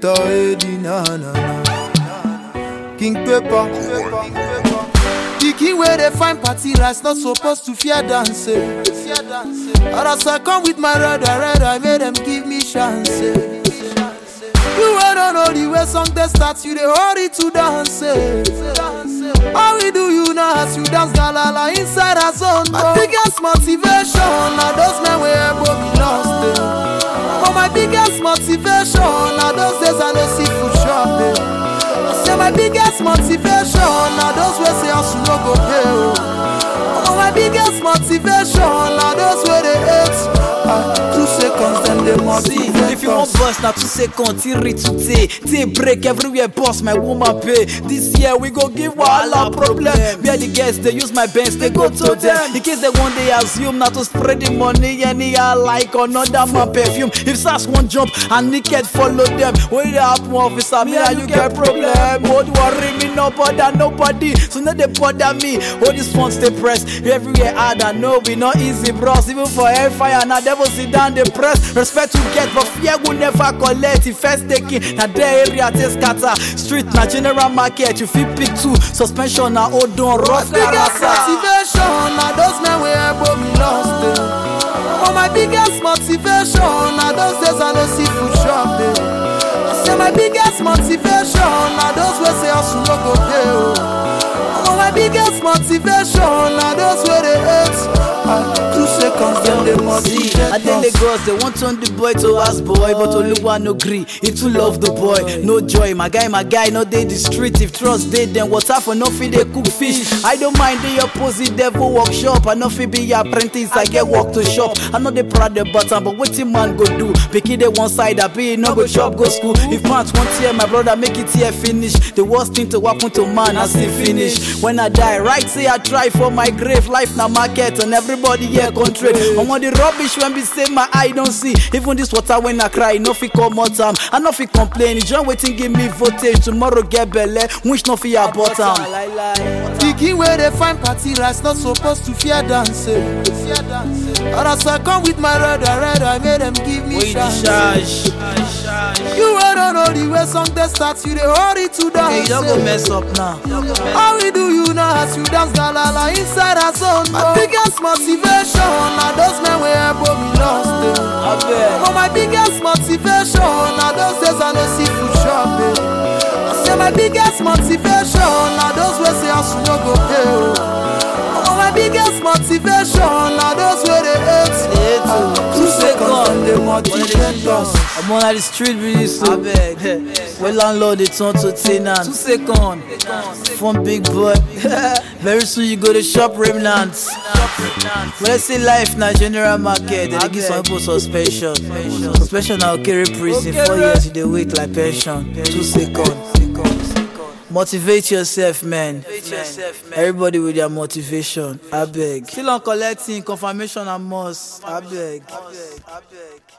Dr. Eddie, na na na. King Pepper. The king where they find party rice, not supposed to fear dancing. Or as I come with my red, I made them give me chance. You don't know the way song they start, you they hurry to dance. How we do you now as you dance galala inside a zone? My biggest motivation are those men where we lost. But my biggest motivation are those days I no see food shopping. I say my biggest motivation are those where say I should not go pay. But my biggest motivation are those where they hate. 2 seconds then they motivate. If you want bust now 2 seconds, till reach today. Take break everywhere, boss my woman pay. This year we go give Wahala problem. Where the guests they use my bands, they go to them. In case they one day assume not to spread the money anyhow like another man perfume. If SAS won't jump and naked follow them, where they happen officer, me and you get problem. Don't worry me, no bother nobody. So now they bother me. All these phones they press everywhere hard and no be not easy bros. Even for hellfire now devil sit down the press. Respect to get but fear will never collect. If first taking now the area they scatter. Street na general market you fit pick two. Suspension na hold on rough biggest motivation are those men where we lost. But my biggest motivation are those days I no see food shopping. I say my biggest motivation are those where say I should not go pay. But my biggest motivation are those where they hate. 2 seconds then they motivate. I tell the girls they want turn the boy to ass boy, but Oluwa no gree. He too love the boy, no joy. My guy, no dey the street. If trust dey, then water for nothing they cook fish. I don't mind the opposite devil workshop. I know fi be your apprentice, I get work to shop. I know they proud the button, but what man go do? Picky the one side, I be no go shop, go school. If pants want here, my brother make it here finish. The worst thing to happen to man, I see finish. When I die, right say I try for my grave. Life na market and everybody here country. I'm on the rubbish when we say my eye don't see. Even this water when I cry, no fi come out time. I no fi complain. John waiting give me voltage. Tomorrow get belly, wish no fi a bottom. The king where they find party rice, not supposed to fear dancing. Or as I come with my red, I made them give me chance. You don't know the way song they start, you they hurry to dance. Hey, you don't go mess up now. How we do you now as you dance galala inside a zone? My biggest motivation are those men where we lost. But my biggest motivation are those days I no see food shopping. I say my biggest motivation are those where say I should not go pay. But my biggest motivation are those where they hate. 2 seconds and they motivate us. I'm on the street really so beg. Well landlord they turn to tenant. 2 seconds from big boy. Very soon you go to shop remnants. When I say life na general market, they give some people suspension. Suspension now carry prison 4 years you dey wait like pension. 2 seconds. Motivate yourself, man. Everybody with their motivation. I beg. Still on collecting confirmation and must. I beg.